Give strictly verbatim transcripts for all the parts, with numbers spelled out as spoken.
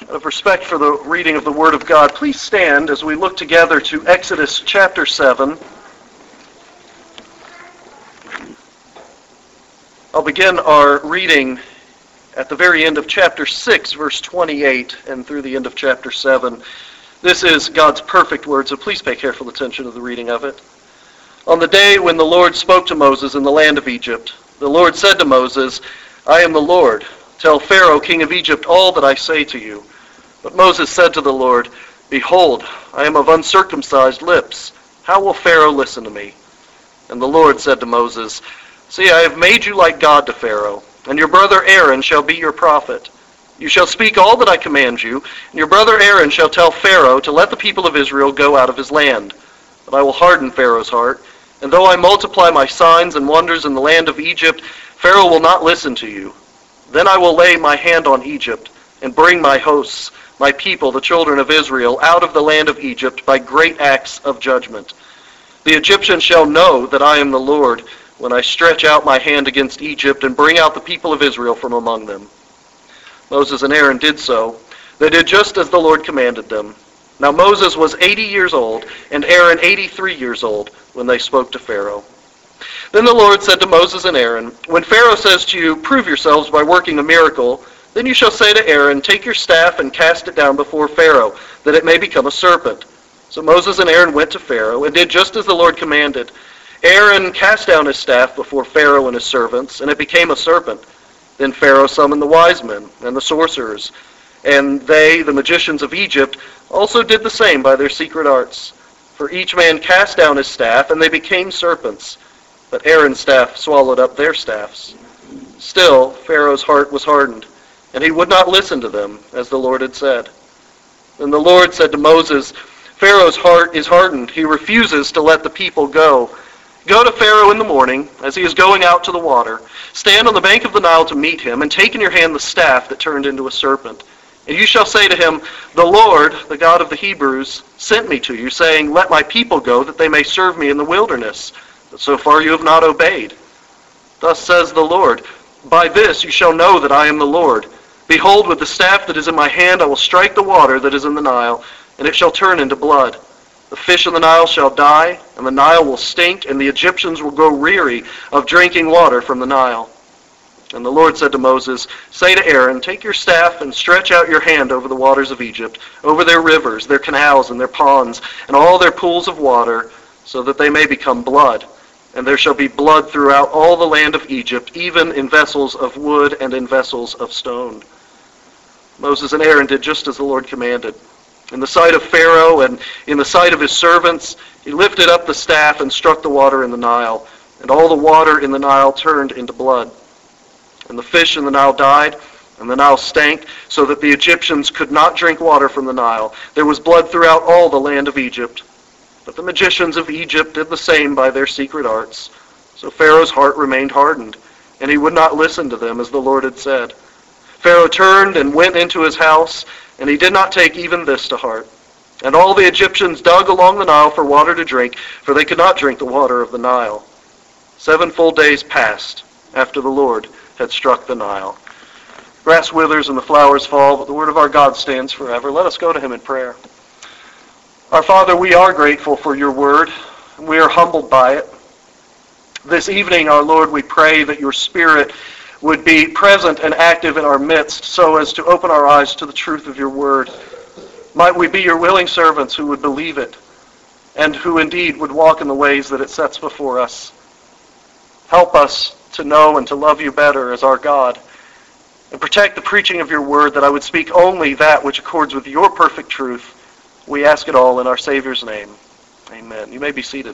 Out of respect for the reading of the Word of God, please stand as we look together to Exodus chapter seven. I'll begin our reading at the very end of chapter six, verse twenty-eight, and through the end of chapter seven. This is God's perfect word, so please pay careful attention to the reading of it. On the day when the Lord spoke to Moses in the land of Egypt, the Lord said to Moses, "I am the Lord. Tell Pharaoh, king of Egypt, all that I say to you." But Moses said to the Lord, "Behold, I am of uncircumcised lips. How will Pharaoh listen to me?" And the Lord said to Moses, "See, I have made you like God to Pharaoh, and your brother Aaron shall be your prophet. You shall speak all that I command you, and your brother Aaron shall tell Pharaoh to let the people of Israel go out of his land. But I will harden Pharaoh's heart, and though I multiply my signs and wonders in the land of Egypt, Pharaoh will not listen to you. Then I will lay my hand on Egypt, and bring my hosts, my people, the children of Israel, out of the land of Egypt by great acts of judgment. The Egyptians shall know that I am the Lord when I stretch out my hand against Egypt and bring out the people of Israel from among them." Moses and Aaron did so. They did just as the Lord commanded them. Now Moses was eighty years old, and Aaron eighty-three years old, when they spoke to Pharaoh. Then the Lord said to Moses and Aaron, "When Pharaoh says to you, 'Prove yourselves by working a miracle,' then you shall say to Aaron, 'Take your staff and cast it down before Pharaoh, that it may become a serpent.'" So Moses and Aaron went to Pharaoh and did just as the Lord commanded. Aaron cast down his staff before Pharaoh and his servants, and it became a serpent. Then Pharaoh summoned the wise men and the sorcerers, and they, the magicians of Egypt, also did the same by their secret arts. For each man cast down his staff, and they became serpents. But Aaron's staff swallowed up their staffs. Still, Pharaoh's heart was hardened, and he would not listen to them, as the Lord had said. Then the Lord said to Moses, "Pharaoh's heart is hardened. He refuses to let the people go. Go to Pharaoh in the morning, as he is going out to the water. Stand on the bank of the Nile to meet him, and take in your hand the staff that turned into a serpent. And you shall say to him, 'The Lord, the God of the Hebrews, sent me to you, saying, Let my people go, that they may serve me in the wilderness. But so far you have not obeyed. Thus says the Lord, By this you shall know that I am the Lord. Behold, with the staff that is in my hand I will strike the water that is in the Nile, and it shall turn into blood. The fish in the Nile shall die, and the Nile will stink, and the Egyptians will grow weary of drinking water from the Nile." And the Lord said to Moses, "Say to Aaron, Take your staff and stretch out your hand over the waters of Egypt, over their rivers, their canals, and their ponds, and all their pools of water, so that they may become blood. And there shall be blood throughout all the land of Egypt, even in vessels of wood and in vessels of stone." Moses and Aaron did just as the Lord commanded. In the sight of Pharaoh and in the sight of his servants, he lifted up the staff and struck the water in the Nile, and all the water in the Nile turned into blood. And the fish in the Nile died, and the Nile stank, so that the Egyptians could not drink water from the Nile. There was blood throughout all the land of Egypt. But the magicians of Egypt did the same by their secret arts. So Pharaoh's heart remained hardened, and he would not listen to them, as the Lord had said. Pharaoh turned and went into his house, and he did not take even this to heart. And all the Egyptians dug along the Nile for water to drink, for they could not drink the water of the Nile. Seven full days passed after the Lord had struck the Nile. Grass withers and the flowers fall, but the word of our God stands forever. Let us go to him in prayer. Our Father, we are grateful for your word, and we are humbled by it. This evening, our Lord, we pray that your Spirit would be present and active in our midst so as to open our eyes to the truth of your word. Might we be your willing servants who would believe it and who indeed would walk in the ways that it sets before us. Help us to know and to love you better as our God, and protect the preaching of your word, that I would speak only that which accords with your perfect truth. We ask it all in our Savior's name. Amen. You may be seated.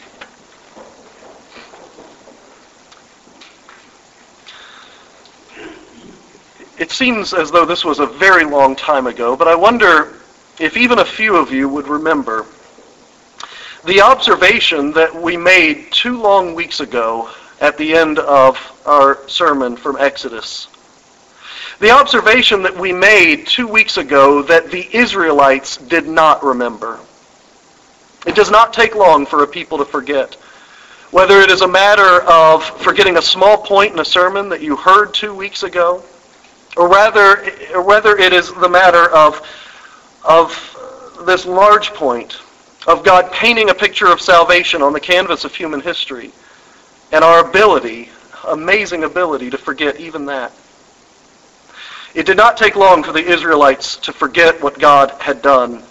It seems as though this was a very long time ago, but I wonder if even a few of you would remember the observation that we made two long weeks ago at the end of our sermon from Exodus. The observation that we made two weeks ago that the Israelites did not remember. It does not take long for a people to forget. Whether it is a matter of forgetting a small point in a sermon that you heard two weeks ago, Or rather, or whether it is the matter of, of this large point of God painting a picture of salvation on the canvas of human history, and our ability, amazing ability, to forget even that. It did not take long for the Israelites to forget what God had done.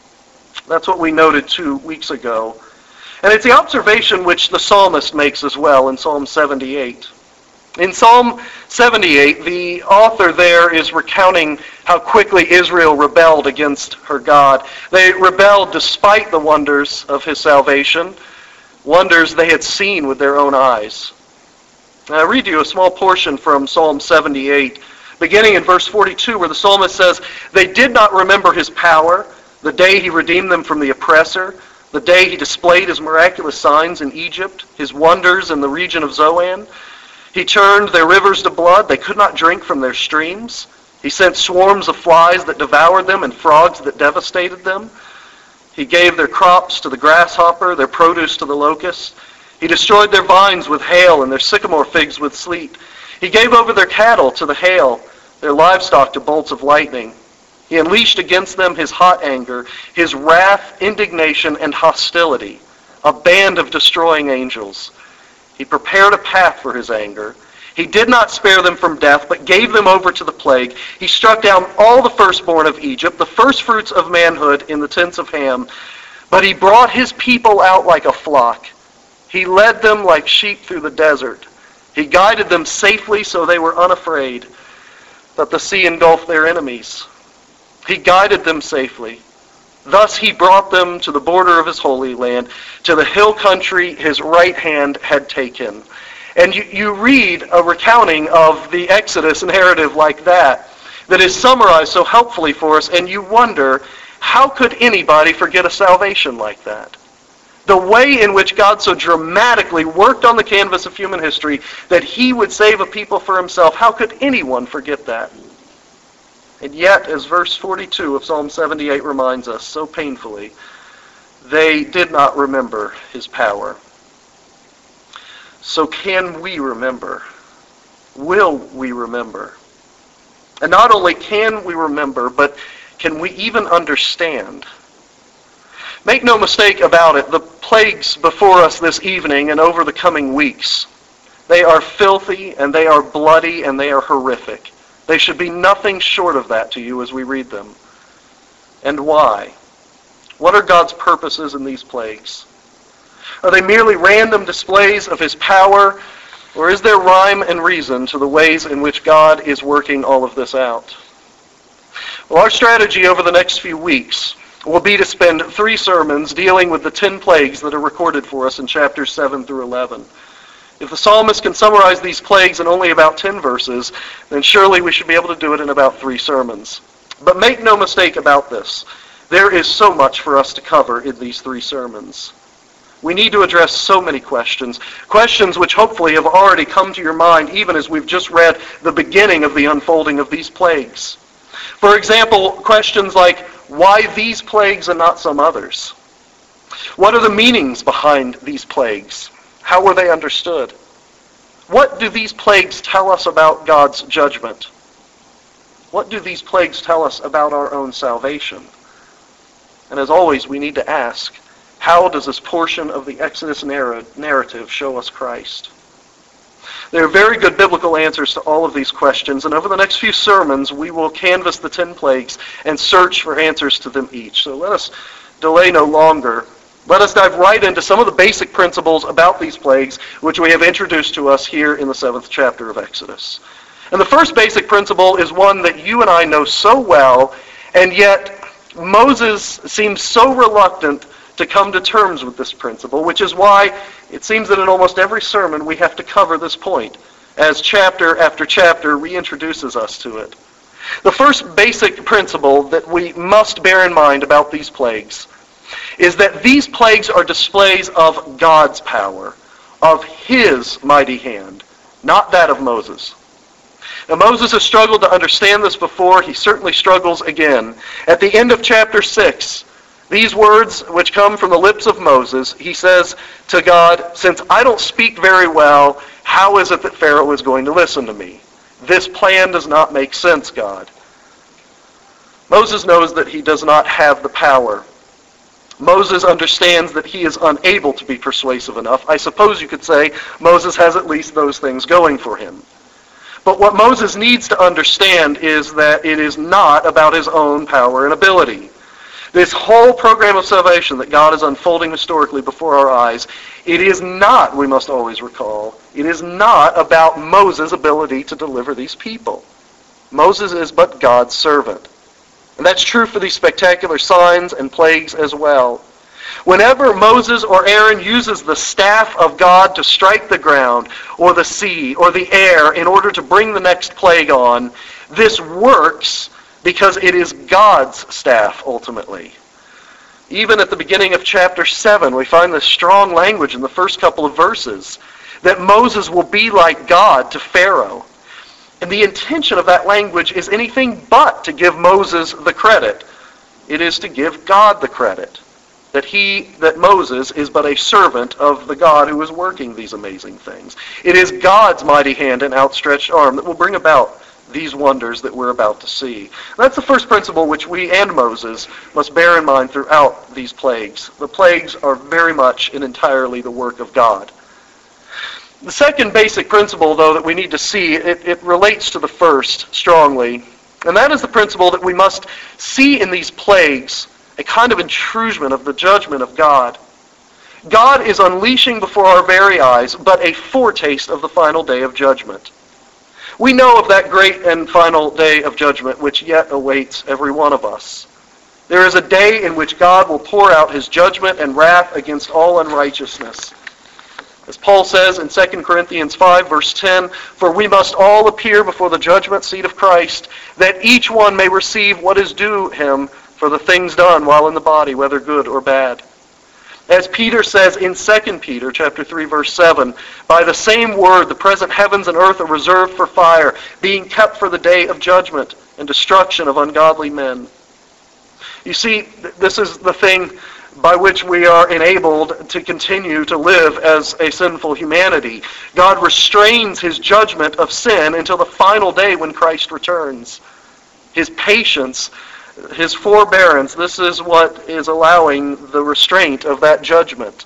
That's what we noted two weeks ago. And it's the observation which the psalmist makes as well in Psalm seventy-eight. In Psalm seventy-eight, the author there is recounting how quickly Israel rebelled against her God. They rebelled despite the wonders of his salvation, wonders they had seen with their own eyes. Now, I read to you a small portion from Psalm seventy-eight, beginning in verse forty-two, where the psalmist says, "They did not remember his power, the day he redeemed them from the oppressor, the day he displayed his miraculous signs in Egypt, his wonders in the region of Zoan. He turned their rivers to blood. They could not drink from their streams. He sent swarms of flies that devoured them and frogs that devastated them. He gave their crops to the grasshopper, their produce to the locust. He destroyed their vines with hail and their sycamore figs with sleet. He gave over their cattle to the hail, their livestock to bolts of lightning. He unleashed against them his hot anger, his wrath, indignation, and hostility, a band of destroying angels. He prepared a path for his anger. He did not spare them from death, but gave them over to the plague. He struck down all the firstborn of Egypt, the firstfruits of manhood in the tents of Ham. But he brought his people out like a flock. He led them like sheep through the desert. He guided them safely so they were unafraid, that the sea engulfed their enemies. He guided them safely. Thus he brought them to the border of his holy land, to the hill country his right hand had taken." And you, you read a recounting of the Exodus narrative like that, that is summarized so helpfully for us, and you wonder, how could anybody forget a salvation like that? The way in which God so dramatically worked on the canvas of human history that he would save a people for himself, how could anyone forget that? And yet, as verse forty-two of Psalm seventy-eight reminds us so painfully, they did not remember his power. So can we remember? Will we remember? And not only can we remember, but can we even understand? Make no mistake about it, the plagues before us this evening and over the coming weeks, they are filthy and they are bloody and they are horrific. They should be nothing short of that to you as we read them. And why? What are God's purposes in these plagues? Are they merely random displays of his power, or is there rhyme and reason to the ways in which God is working all of this out? Well, our strategy over the next few weeks will be to spend three sermons dealing with the ten plagues that are recorded for us in chapters seven through eleven. If the psalmist can summarize these plagues in only about ten verses, then surely we should be able to do it in about three sermons. But make no mistake about this. There is so much for us to cover in these three sermons. We need to address so many questions, questions which hopefully have already come to your mind even as we've just read the beginning of the unfolding of these plagues. For example, questions like, why these plagues and not some others? What are the meanings behind these plagues? How were they understood? What do these plagues tell us about God's judgment? What do these plagues tell us about our own salvation? And as always, we need to ask, how does this portion of the Exodus narrative show us Christ? There are very good biblical answers to all of these questions, and over the next few sermons, we will canvass the ten plagues and search for answers to them each. So let us delay no longer. Let us dive right into some of the basic principles about these plagues, which we have introduced to us here in the seventh chapter of Exodus. And the first basic principle is one that you and I know so well, and yet Moses seems so reluctant to come to terms with this principle, which is why it seems that in almost every sermon we have to cover this point, as chapter after chapter reintroduces us to it. The first basic principle that we must bear in mind about these plagues is that these plagues are displays of God's power, of his mighty hand, not that of Moses. Now, Moses has struggled to understand this before. He certainly struggles again. At the end of chapter six, these words which come from the lips of Moses, he says to God, "Since I don't speak very well, how is it that Pharaoh is going to listen to me?" This plan does not make sense, God. Moses knows that he does not have the power. Moses understands that he is unable to be persuasive enough. I suppose you could say Moses has at least those things going for him. But what Moses needs to understand is that it is not about his own power and ability. This whole program of salvation that God is unfolding historically before our eyes, it is not, we must always recall, it is not about Moses' ability to deliver these people. Moses is but God's servant. And that's true for these spectacular signs and plagues as well. Whenever Moses or Aaron uses the staff of God to strike the ground or the sea or the air in order to bring the next plague on, this works because it is God's staff ultimately. Even at the beginning of chapter seven, we find this strong language in the first couple of verses that Moses will be like God to Pharaoh. And the intention of that language is anything but to give Moses the credit. It is to give God the credit. That he, that Moses is but a servant of the God who is working these amazing things. It is God's mighty hand and outstretched arm that will bring about these wonders that we're about to see. That's the first principle which we and Moses must bear in mind throughout these plagues. The plagues are very much and entirely the work of God. The second basic principle, though, that we need to see, it, it relates to the first strongly, and that is the principle that we must see in these plagues a kind of intrusion of the judgment of God. God is unleashing before our very eyes but a foretaste of the final day of judgment. We know of that great and final day of judgment which yet awaits every one of us. There is a day in which God will pour out his judgment and wrath against all unrighteousness. As Paul says in Second Corinthians five, verse ten, "For we must all appear before the judgment seat of Christ, that each one may receive what is due him for the things done while in the body, whether good or bad." As Peter says in Second Peter chapter three, verse seven, "By the same word the present heavens and earth are reserved for fire, being kept for the day of judgment and destruction of ungodly men." You see, this is the thing by which we are enabled to continue to live as a sinful humanity. God restrains his judgment of sin until the final day when Christ returns. His patience, his forbearance, this is what is allowing the restraint of that judgment.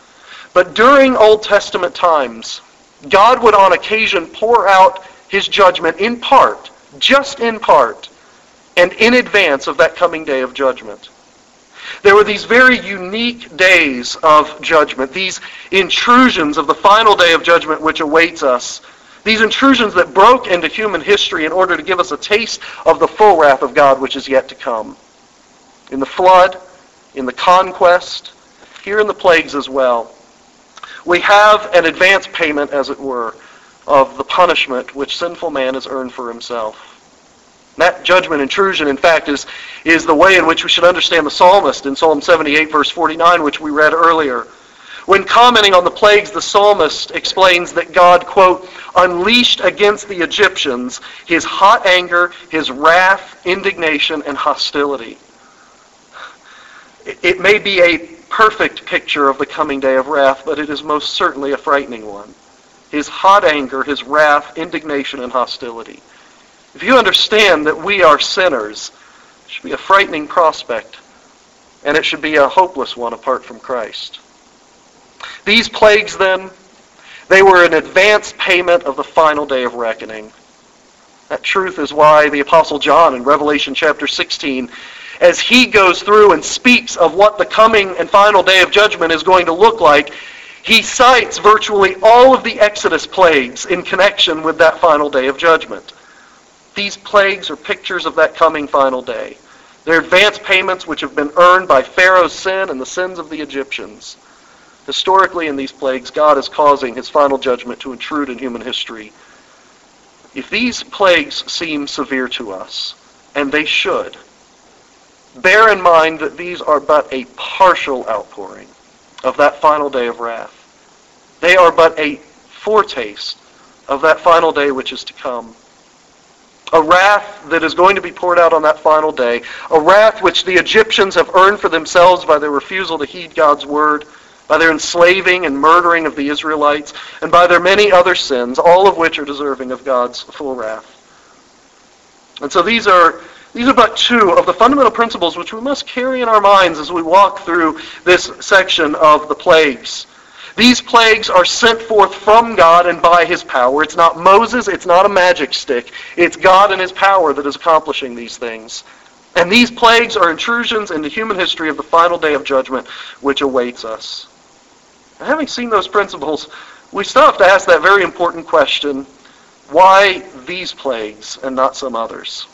But during Old Testament times, God would on occasion pour out his judgment in part, just in part, and in advance of that coming day of judgment. There were these very unique days of judgment, these intrusions of the final day of judgment which awaits us, these intrusions that broke into human history in order to give us a taste of the full wrath of God which is yet to come. In the flood, in the conquest, here in the plagues as well, we have an advance payment, as it were, of the punishment which sinful man has earned for himself. That judgment intrusion, in fact, is, is the way in which we should understand the psalmist in Psalm seventy-eight, verse forty-nine, which we read earlier. When commenting on the plagues, the psalmist explains that God, quote, "unleashed against the Egyptians his hot anger, his wrath, indignation, and hostility." It, it may be a perfect picture of the coming day of wrath, but it is most certainly a frightening one. His hot anger, his wrath, indignation, and hostility. If you understand that we are sinners, it should be a frightening prospect, and it should be a hopeless one apart from Christ. These plagues, then, they were an advance payment of the final day of reckoning. That truth is why the Apostle John in Revelation chapter sixteen, as he goes through and speaks of what the coming and final day of judgment is going to look like, he cites virtually all of the Exodus plagues in connection with that final day of judgment. These plagues are pictures of that coming final day. They're advance payments which have been earned by Pharaoh's sin and the sins of the Egyptians. Historically, in these plagues, God is causing his final judgment to intrude in human history. If these plagues seem severe to us, and they should, bear in mind that these are but a partial outpouring of that final day of wrath. They are but a foretaste of that final day which is to come. A wrath that is going to be poured out on that final day. A wrath which the Egyptians have earned for themselves by their refusal to heed God's word. by their enslaving and murdering of the Israelites, and by their many other sins, all of which are deserving of God's full wrath. And so these are these are but two of the fundamental principles which we must carry in our minds as we walk through this section of the plagues. These plagues are sent forth from God and by His power. It's not Moses, it's not a magic stick. It's God and His power that is accomplishing these things. And these plagues are intrusions into human history of the final day of judgment which awaits us. And having seen those principles, we still have to ask that very important question, why these plagues and not some others?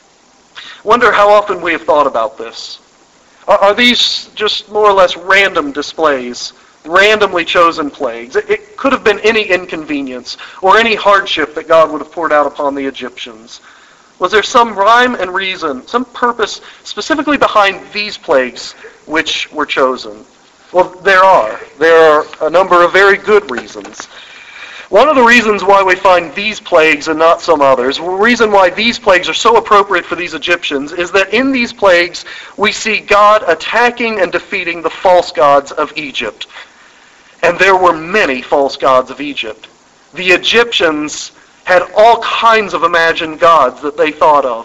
Wonder how often we have thought about this. Are, are these just more or less random displays, randomly chosen plagues? It, it could have been any inconvenience or any hardship that God would have poured out upon the Egyptians. Was there some rhyme and reason, some purpose specifically behind these plagues which were chosen? Well, there are. There are a number of very good reasons. One of the reasons why we find these plagues and not some others, the reason why these plagues are so appropriate for these Egyptians, is that in these plagues we see God attacking and defeating the false gods of Egypt. And there were many false gods of Egypt. The Egyptians had all kinds of imagined gods that they thought of.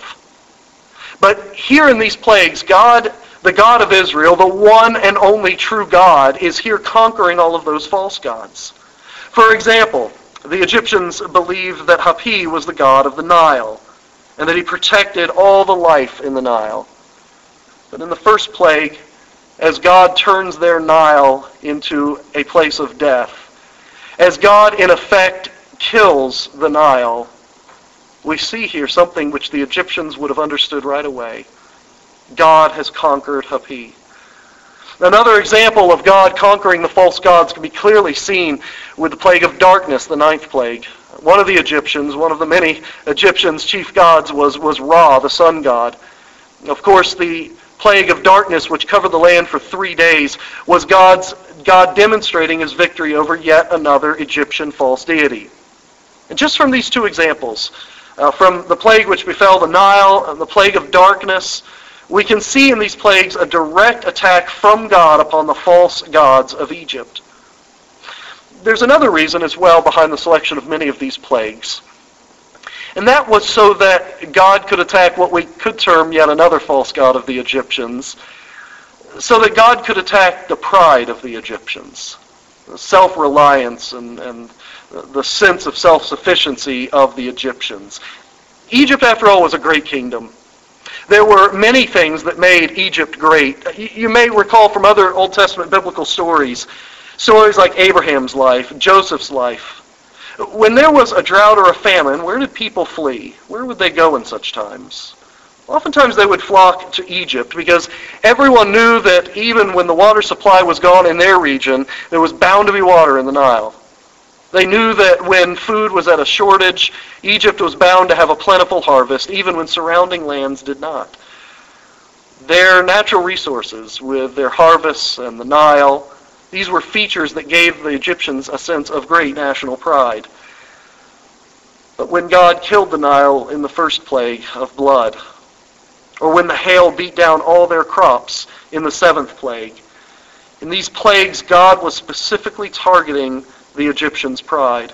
But here in these plagues, God, the God of Israel, the one and only true God, is here conquering all of those false gods. For example, the Egyptians believed that Hapi was the god of the Nile, and that he protected all the life in the Nile. But in the first plague, as God turns their Nile into a place of death, as God in effect kills the Nile, we see here something which the Egyptians would have understood right away. God has conquered Hapi. Another example of God conquering the false gods can be clearly seen with the plague of darkness, the ninth plague. One of the Egyptians, one of the many Egyptians' chief gods was, was Ra, the sun god. Of course, the plague of darkness, which covered the land for three days, was God's God demonstrating His victory over yet another Egyptian false deity. And just from these two examples, uh, from the plague which befell the Nile and the plague of darkness, we can see in these plagues a direct attack from God upon the false gods of Egypt. There's another reason as well behind the selection of many of these plagues. And that was so that God could attack what we could term yet another false god of the Egyptians, so that God could attack the pride of the Egyptians, the self-reliance and, and the sense of self-sufficiency of the Egyptians. Egypt, after all, was a great kingdom. There were many things that made Egypt great. You may recall from other Old Testament biblical stories, stories like Abraham's life, Joseph's life. When there was a drought or a famine, where did people flee? Where would they go in such times? Oftentimes they would flock to Egypt because everyone knew that even when the water supply was gone in their region, there was bound to be water in the Nile. They knew that when food was at a shortage, Egypt was bound to have a plentiful harvest, even when surrounding lands did not. Their natural resources, with their harvests and the Nile, these were features that gave the Egyptians a sense of great national pride. But when God killed the Nile in the first plague of blood, or when the hail beat down all their crops in the seventh plague, in these plagues God was specifically targeting the Egyptians' pride.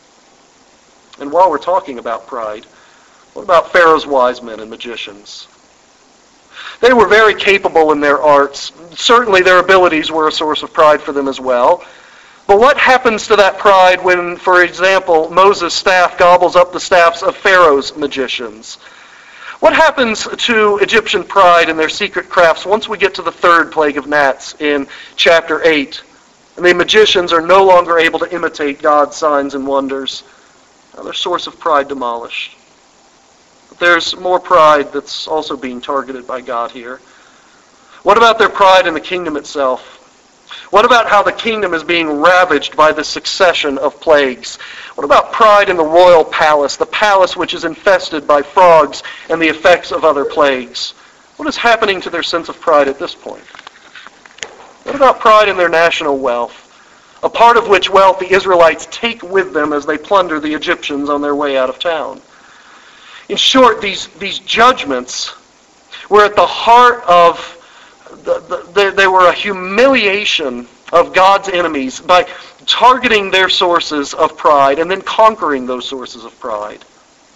And while we're talking about pride, what about Pharaoh's wise men and magicians? They were very capable in their arts. Certainly their abilities were a source of pride for them as well. But what happens to that pride when, for example, Moses' staff gobbles up the staffs of Pharaoh's magicians? What happens to Egyptian pride and their secret crafts once we get to the third plague of gnats in chapter eight? And the magicians are no longer able to imitate God's signs and wonders. Now, their source of pride demolished. But there's more pride that's also being targeted by God here. What about their pride in the kingdom itself? What about how the kingdom is being ravaged by the succession of plagues? What about pride in the royal palace, the palace which is infested by frogs and the effects of other plagues? What is happening to their sense of pride at this point? What about pride in their national wealth, a part of which wealth the Israelites take with them as they plunder the Egyptians on their way out of town? In short, these, these judgments were at the heart of, the, the, they, they were a humiliation of God's enemies by targeting their sources of pride and then conquering those sources of pride.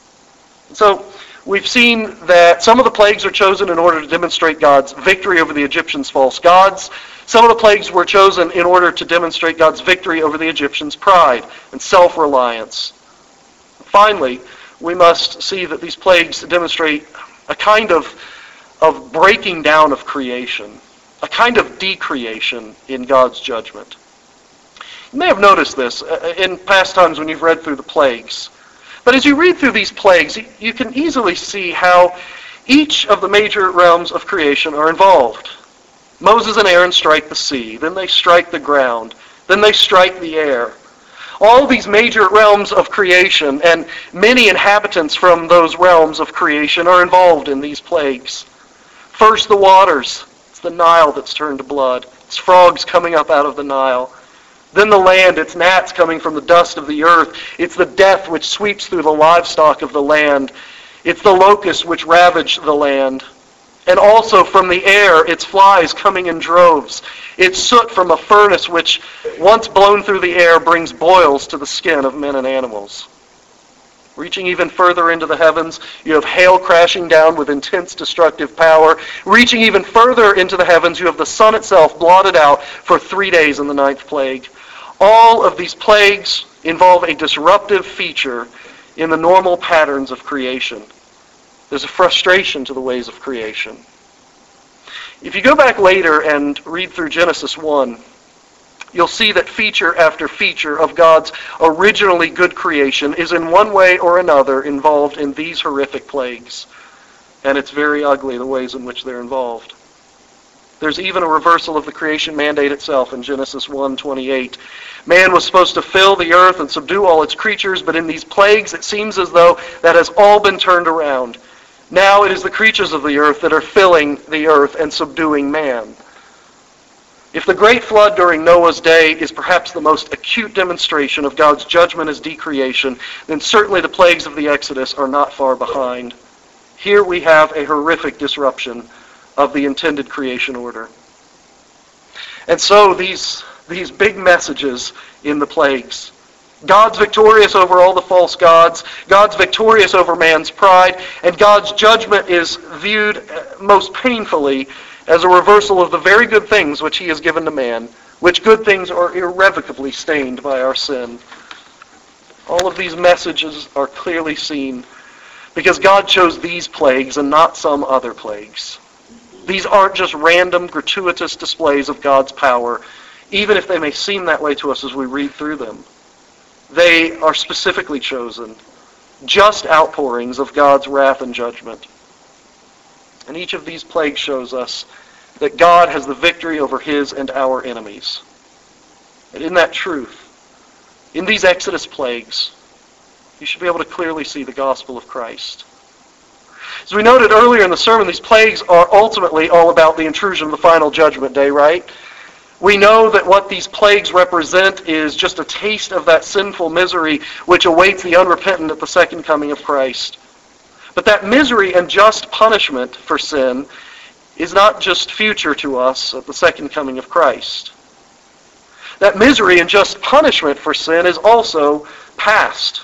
So we've seen that some of the plagues are chosen in order to demonstrate God's victory over the Egyptians' false gods. Some of the plagues were chosen in order to demonstrate God's victory over the Egyptians' pride and self-reliance. Finally, we must see that these plagues demonstrate a kind of, of breaking down of creation, a kind of decreation in God's judgment. You may have noticed this in past times when you've read through the plagues. But as you read through these plagues, you can easily see how each of the major realms of creation are involved. Moses and Aaron strike the sea, then they strike the ground, then they strike the air. All these major realms of creation and many inhabitants from those realms of creation are involved in these plagues. First, the waters. It's the Nile that's turned to blood. It's frogs coming up out of the Nile. Then the land, it's gnats coming from the dust of the earth. It's the death which sweeps through the livestock of the land. It's the locusts which ravage the land. And also from the air, it's flies coming in droves. It's soot from a furnace which, once blown through the air, brings boils to the skin of men and animals. Reaching even further into the heavens, you have hail crashing down with intense destructive power. Reaching even further into the heavens, you have the sun itself blotted out for three days in the ninth plague. All of these plagues involve a disruptive feature in the normal patterns of creation. There's a frustration to the ways of creation. If you go back later and read through Genesis one, you'll see that feature after feature of God's originally good creation is in one way or another involved in these horrific plagues. And it's very ugly the ways in which they're involved. There's even a reversal of the creation mandate itself in Genesis one twenty-eight. Man was supposed to fill the earth and subdue all its creatures, but in these plagues it seems as though that has all been turned around. Now it is the creatures of the earth that are filling the earth and subduing man. If the great flood during Noah's day is perhaps the most acute demonstration of God's judgment as decreation, then certainly the plagues of the Exodus are not far behind. Here we have a horrific disruption of the intended creation order. And so these, these big messages in the plagues. God's victorious over all the false gods. God's victorious over man's pride. And God's judgment is viewed most painfully as a reversal of the very good things which he has given to man, which good things are irrevocably stained by our sin. All of these messages are clearly seen because God chose these plagues and not some other plagues. These aren't just random, gratuitous displays of God's power, even if they may seem that way to us as we read through them. They are specifically chosen, just outpourings of God's wrath and judgment. And each of these plagues shows us that God has the victory over his and our enemies. And in that truth, in these Exodus plagues, you should be able to clearly see the gospel of Christ. As we noted earlier in the sermon, these plagues are ultimately all about the intrusion of the final judgment day, right? We know that what these plagues represent is just a taste of that sinful misery which awaits the unrepentant at the second coming of Christ. But that misery and just punishment for sin is not just future to us at the second coming of Christ. That misery and just punishment for sin is also past.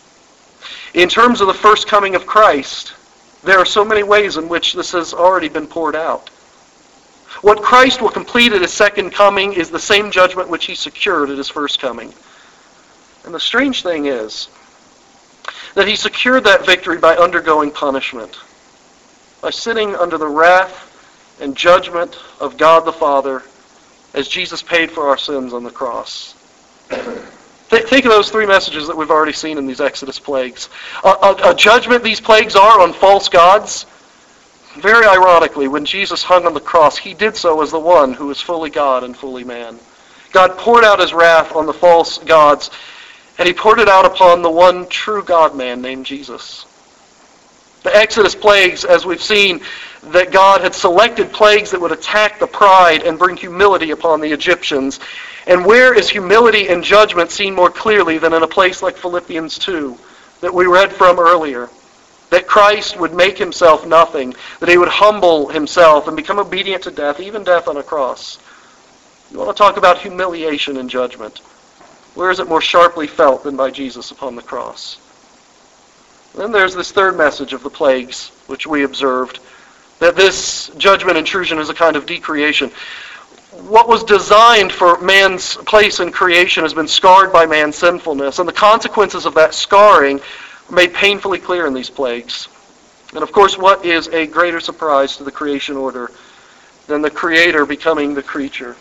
In terms of the first coming of Christ, there are so many ways in which this has already been poured out. What Christ will complete at his second coming is the same judgment which he secured at his first coming. And the strange thing is that he secured that victory by undergoing punishment, by sitting under the wrath and judgment of God the Father as Jesus paid for our sins on the cross. Th- think of those three messages that we've already seen in these Exodus plagues. A, a, a judgment these plagues are on false gods. Very ironically, when Jesus hung on the cross, he did so as the one who was fully God and fully man. God poured out his wrath on the false gods, and he poured it out upon the one true God-man named Jesus. The Exodus plagues, as we've seen, that God had selected plagues that would attack the pride and bring humility upon the Egyptians. And where is humility and judgment seen more clearly than in a place like Philippians two that we read from earlier? That Christ would make himself nothing, that he would humble himself and become obedient to death, even death on a cross. You want to talk about humiliation and judgment. Where is it more sharply felt than by Jesus upon the cross? Then there's this third message of the plagues, which we observed, that this judgment intrusion is a kind of decreation. What was designed for man's place in creation has been scarred by man's sinfulness, and the consequences of that scarring are made painfully clear in these plagues. And of course, what is a greater surprise to the creation order than the Creator becoming the creature?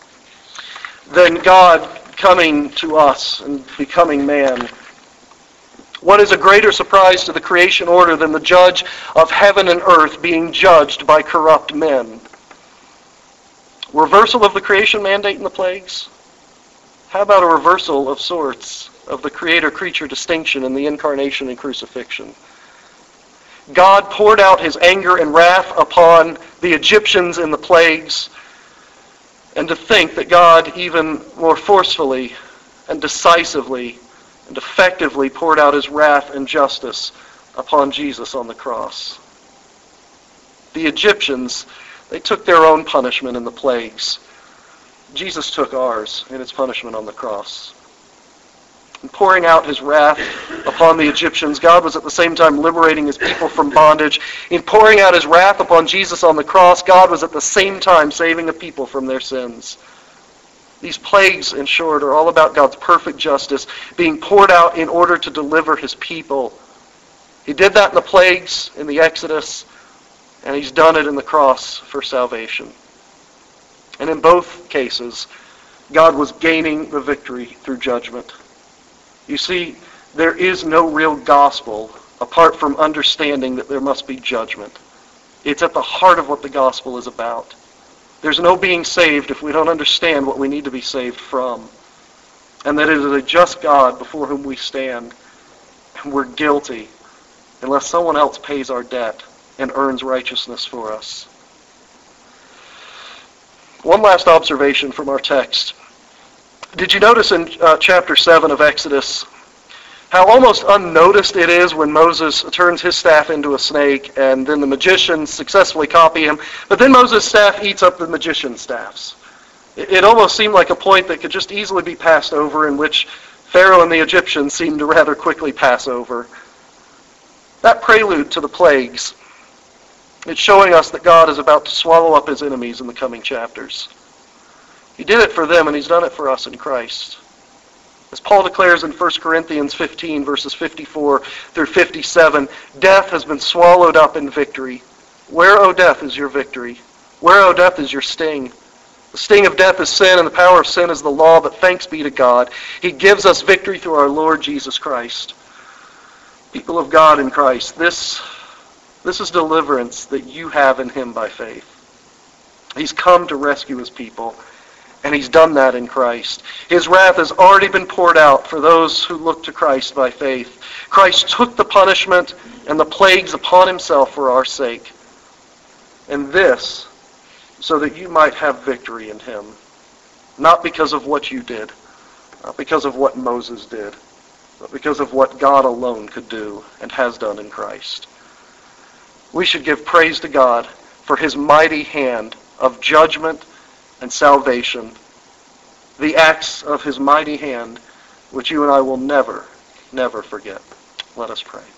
Than God coming to us and becoming man? What is a greater surprise to the creation order than the judge of heaven and earth being judged by corrupt men? Reversal of the creation mandate in the plagues? How about a reversal of sorts of the creator-creature distinction in the incarnation and crucifixion? God poured out his anger and wrath upon the Egyptians in the plagues, and to think that God even more forcefully and decisively and effectively poured out his wrath and justice upon Jesus on the cross. The Egyptians, they took their own punishment in the plagues. Jesus took ours in his punishment on the cross. In pouring out his wrath upon the Egyptians, God was at the same time liberating his people from bondage. In pouring out his wrath upon Jesus on the cross, God was at the same time saving a people from their sins. These plagues, in short, are all about God's perfect justice being poured out in order to deliver his people. He did that in the plagues, in the Exodus, and he's done it in the cross for salvation. And in both cases, God was gaining the victory through judgment. You see, there is no real gospel apart from understanding that there must be judgment. It's at the heart of what the gospel is about. There's no being saved if we don't understand what we need to be saved from. And that it is a just God before whom we stand. And we're guilty unless someone else pays our debt and earns righteousness for us. One last observation from our text. Did you notice in uh, chapter seven of Exodus how almost unnoticed it is when Moses turns his staff into a snake and then the magicians successfully copy him, but then Moses' staff eats up the magician's staffs? It, it almost seemed like a point that could just easily be passed over, in which Pharaoh and the Egyptians seemed to rather quickly pass over. That prelude to the plagues, it's showing us that God is about to swallow up his enemies in the coming chapters. He did it for them, and he's done it for us in Christ. As Paul declares in First Corinthians fifteen, verses fifty-four through fifty-seven, death has been swallowed up in victory. Where, O death, is your victory? Where, O death, is your sting? The sting of death is sin, and the power of sin is the law, but thanks be to God. He gives us victory through our Lord Jesus Christ. People of God in Christ, this, this is deliverance that you have in him by faith. He's come to rescue his people. And he's done that in Christ. His wrath has already been poured out for those who look to Christ by faith. Christ took the punishment and the plagues upon himself for our sake. And this, so that you might have victory in him. Not because of what you did, not because of what Moses did, but because of what God alone could do and has done in Christ. We should give praise to God for his mighty hand of judgment and salvation, the acts of his mighty hand, which you and I will never, never forget. Let us pray.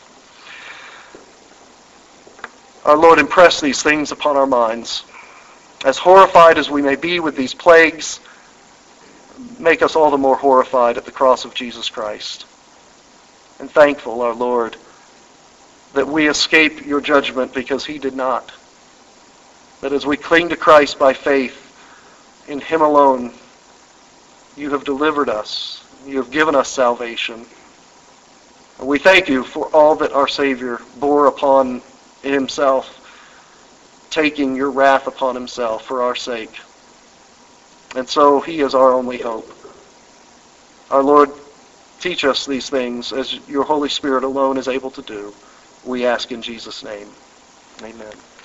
Our Lord, impress these things upon our minds. As horrified as we may be with these plagues, make us all the more horrified at the cross of Jesus Christ. And thankful, our Lord, that we escape your judgment because he did not. That as we cling to Christ by faith, in him alone, you have delivered us. You have given us salvation. And we thank you for all that our Savior bore upon himself, taking your wrath upon himself for our sake. And so he is our only hope. Our Lord, teach us these things as your Holy Spirit alone is able to do. We ask in Jesus' name. Amen.